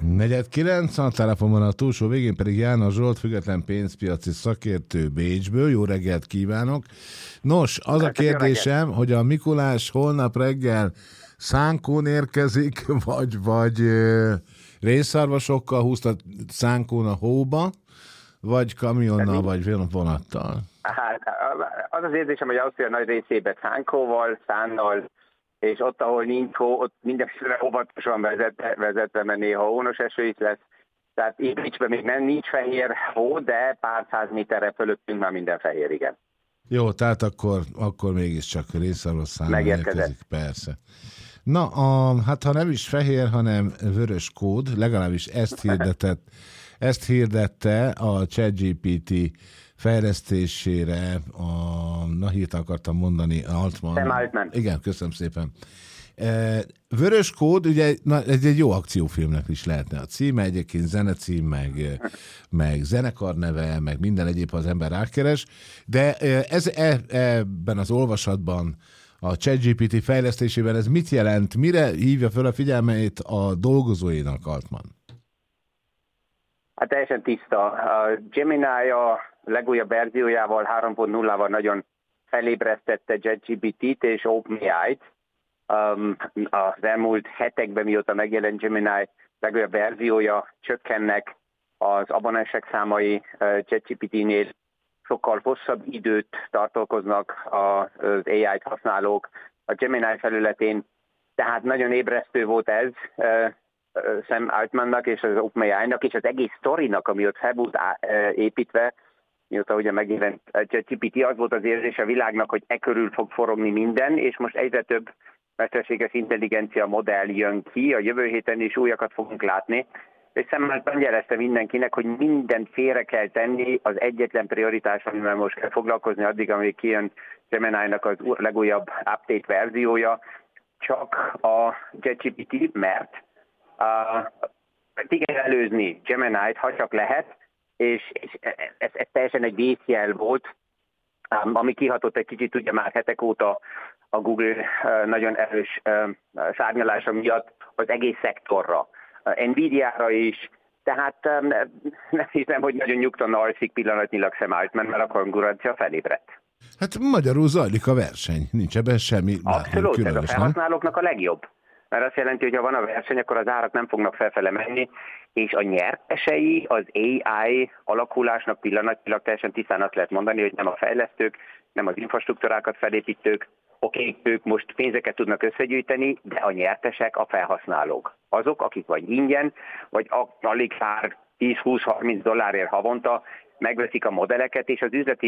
4:49, a telefonban a túlsó végén pedig János Zsolt, független pénzpiaci szakértő Bécsből. Jó reggelt kívánok! Nos, az a kérdésem, hogy a Mikulás holnap reggel szánkón érkezik, vagy rénszarvasokkal húzta szánkón a hóba, vagy kamionnal, vagy vonattal? Hát az az érzésem, hogy Ausztria nagy részében szánkóval, szánnal, és ott, ahol nincs hó, ott mindenféle óvatosan vezetve, mert néha hónos eső is lesz. Tehát Bécsben még nem nincs fehér hó, de pár száz méterre fölöttünk már minden fehér, igen. Jó, tehát akkor mégiscsak rénszarvas szánnal érkezik, persze. Na, hát ha nem is fehér, hanem vörös kód, legalábbis ezt hirdette a ChatGPT fejlesztésére hírt akartam mondani, Altman. Sam Altman. Igen, köszönöm szépen. Vörös kód, ugye ez egy jó akciófilmnek is lehetne a címe, egyébként zenecím, meg zenekar neve, meg minden egyéb, az ember rákeres, de ebben az olvasatban, a ChatGPT fejlesztésében ez mit jelent, mire hívja fel a figyelmét a dolgozóinak Altman? Hát teljesen tiszta. A Gemini a legújabb verziójával, 3.0-val nagyon felébresztette ChatGPT-t és OpenAI-t. Az elmúlt hetekben, mióta megjelent Gemini legújabb verziója, csökkennek az abonensek számai ChatGPT-nél, sokkal hosszabb időt tartózkodnak az AI-t használók a Gemini felületén, tehát nagyon ébresztő volt ez Sam Altmannak és az OpenAI-nak, és az egész sztorinak, ami ott fel volt építve, mióta ugye megjelent ChatGPT, az volt az érzés a világnak, hogy körül fog forogni minden, és most egyre több mesterséges intelligencia modell jön ki, a jövő héten is újakat fogunk látni, és Sam Altman jelezte mindenkinek, hogy mindent félre kell tenni, az egyetlen prioritás, amivel most kell foglalkozni addig, amíg kijön Gemini-nak az legújabb update verziója, csak a ChatGPT, mert ki kell előzni Gemini-t, ha csak lehet, és ez teljesen egy vészjel volt, ami kihatott egy kicsit ugye már hetek óta a Google nagyon erős szárnyalása miatt az egész szektorra, Nvidia-ra is, tehát nem hiszem, hogy nagyon nyugtalan alszik pillanatnyilag Sam Altman, mert a konkurencia felébredt. Hát magyarul zajlik a verseny, nincs ebben semmi. Abszolút, ez a felhasználóknak a legjobb. Mert azt jelenti, hogy ha van a verseny, akkor az árak nem fognak felfele menni, és a nyertesei az AI alakulásnak pillanatnyilag teljesen tisztán azt lehet mondani, hogy nem a fejlesztők, nem az infrastruktúrákat felépítők, ők most pénzeket tudnak összegyűjteni, de a nyertesek a felhasználók. Azok, akik vagy ingyen, vagy alig pár 10-20-30 $ havonta megveszik a modelleket, és az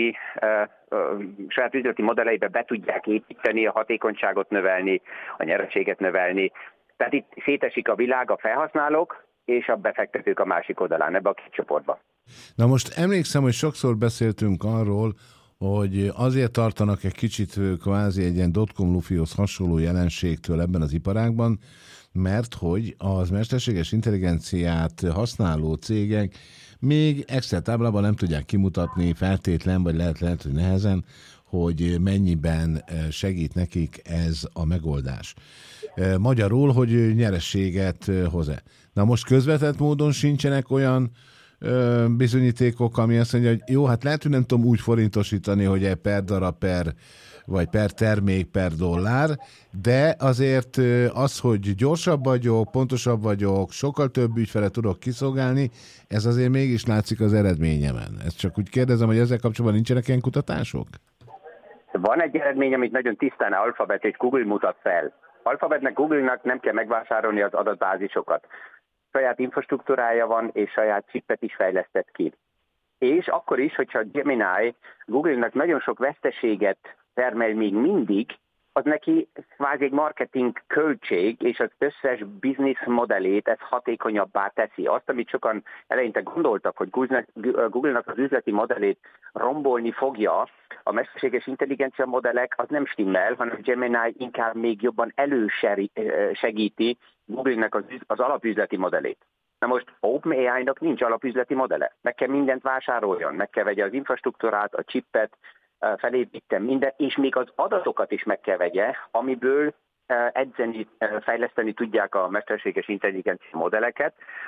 saját üzleti modelleibe be tudják építeni, a hatékonyságot növelni, a nyereséget növelni. Tehát itt szétesik a világ, a felhasználók és a befektetők a másik oldalán, ebbe a két csoportba. Na most emlékszem, hogy sokszor beszéltünk arról, hogy azért tartanak egy kicsit kvázi egy ilyen dotcom lufihoz hasonló jelenségtől ebben az iparágban, mert hogy az mesterséges intelligenciát használó cégek még Excel táblában nem tudják kimutatni feltétlen, vagy lehet, hogy nehezen, hogy mennyiben segít nekik ez a megoldás. Magyarul, hogy nyerességet hoz-e. Na most közvetett módon sincsenek olyan bizonyítékok, ami azt mondja, hogy jó, hát lehet, hogy nem tudom úgy forintosítani, hogy per darab, vagy per termék, per dollár, de azért az, hogy gyorsabb vagyok, pontosabb vagyok, sokkal több ügyfelet tudok kiszolgálni, ez azért mégis látszik az eredményemen. Ezt csak úgy kérdezem, hogy ezzel kapcsolatban nincsenek ilyen kutatások? Van egy eredmény, amit nagyon tisztán Alphabet és Google mutat fel. Alphabetnek, Google-nak nem kell megvásárolni az adatbázisokat. Saját infrastruktúrája van, és saját chipet is fejlesztett ki. És akkor is, hogyha Gemini Google-nak nagyon sok veszteséget termel még mindig, az neki kvázi egy marketing költség, és az összes business modellét ez hatékonyabbá teszi. Azt, amit sokan eleinte gondoltak, hogy Google-nak az üzleti modellét rombolni fogja, a mesterséges intelligencia modellek, az nem stimmel, hanem Gemini inkább még jobban elősegíti Google-nak az alapüzleti modellét. Na most OpenAI-nak nincs alapüzleti modelle. Meg kell mindent vásároljon, meg kell vegye az infrastruktúrát, a chipet, felépítem minden, és még az adatokat is meg kell vegye, amiből edzeni, fejleszteni tudják a mesterséges intelligencia modelleket.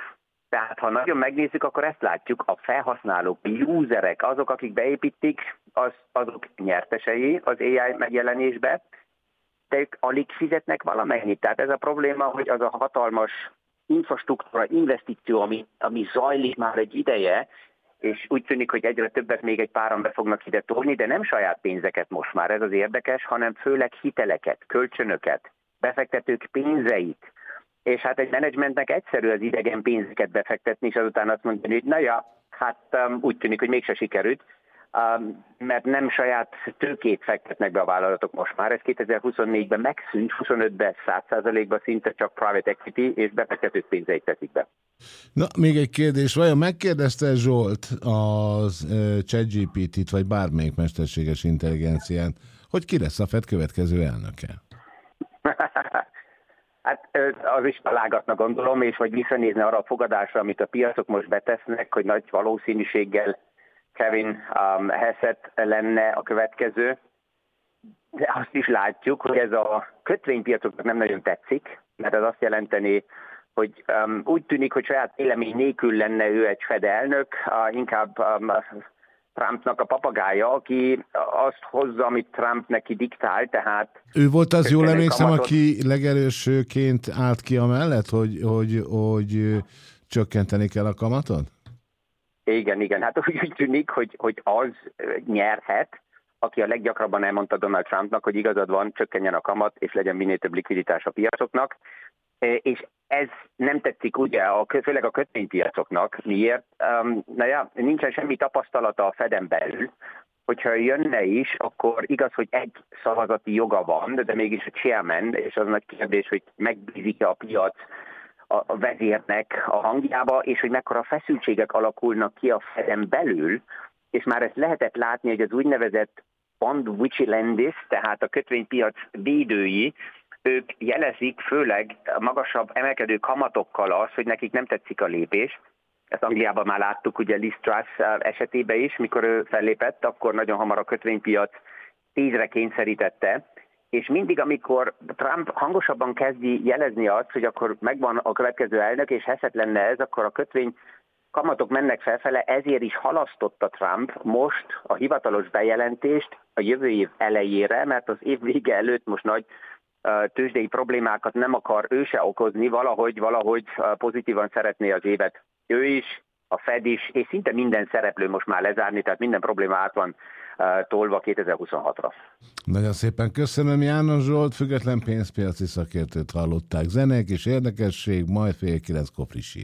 Tehát ha nagyon megnézzük, akkor ezt látjuk, a felhasználók, a userek, azok, akik beépítik, azok nyertesei az AI megjelenésbe, de ők alig fizetnek valamennyit. Tehát ez a probléma, hogy az a hatalmas infrastruktúra, investíció, ami zajlik már egy ideje, és úgy tűnik, hogy egyre többet még egy páran be fognak ide tolni, de nem saját pénzeket most már, ez az érdekes, hanem főleg hiteleket, kölcsönöket, befektetők pénzeit. És hát egy menedzsmentnek egyszerű az idegen pénzeket befektetni, és azután azt mondani, hogy na ja, hát úgy tűnik, hogy mégse sikerült, mert nem saját tőkét fektetnek be a vállalatok most már. Ez 2024-ben megszűnt, 25-ben 100%-ban szinte csak private equity és befektetők pénzeit teszik be. Na, még egy kérdés. Vajon megkérdezte Zsolt az ChatGPT-t, vagy bármelyik mesterséges intelligencián, hogy ki lesz a FED következő elnöke? Hát az is találgatna, gondolom, és vagy visszanézni arra a fogadásra, amit a piacok most betesznek, hogy nagy valószínűséggel Kevin Hassett lenne a következő. De azt is látjuk, hogy ez a kötvénypiacoknak nem nagyon tetszik, mert ez azt jelenteni, hogy úgy tűnik, hogy saját vélemény nélkül lenne ő egy Fed elnök, inkább Trumpnak a papagája, aki azt hozza, amit Trump neki diktál, tehát... Ő volt az, jól emlékszem, aki legelősőként állt ki amellett, hogy csökkenteni kell a kamatot? Igen. Hát úgy tűnik, hogy az nyerhet, aki a leggyakrabban elmondta Donald Trumpnak, hogy igazad van, csökkenjen a kamat, és legyen minél több likviditás a piacoknak. És ez nem tetszik ugye, főleg a kötvénypiacoknak. Miért? Nincsen semmi tapasztalata a Feden belül. Hogyha jönne is, akkor igaz, hogy egy szavazati joga van, de mégis a chairman, és az nagy kérdés, hogy megbízik-e a piac a vezérnek a hangjába, és hogy mekkora feszültségek alakulnak ki a Feden belül, és már ezt lehetett látni, hogy az úgynevezett bond vigilantes, tehát a kötvénypiac védői, ők jelezik főleg magasabb emelkedő kamatokkal az, hogy nekik nem tetszik a lépés. Ezt Angliában már láttuk ugye Liz Truss esetében is, mikor ő fellépett, akkor nagyon hamar a kötvénypiac 10-re kényszerítette, és mindig, amikor Trump hangosabban kezdi jelezni azt, hogy akkor megvan a következő elnök, és Hassett lenne ez, akkor a kötvény kamatok mennek felfele, ezért is halasztotta Trump most a hivatalos bejelentést a jövő év elejére, mert az év vége előtt most nagy tőzsdei problémákat nem akar ő se okozni, valahogy pozitívan szeretné az évet ő is, a Fed is, és szinte minden szereplő most már lezárni, tehát minden probléma át van tolva 2026-ra. Nagyon szépen köszönöm, János Zsolt, független pénzpiaci szakértőt hallották, zenek és érdekesség, majd fél 9 Kopri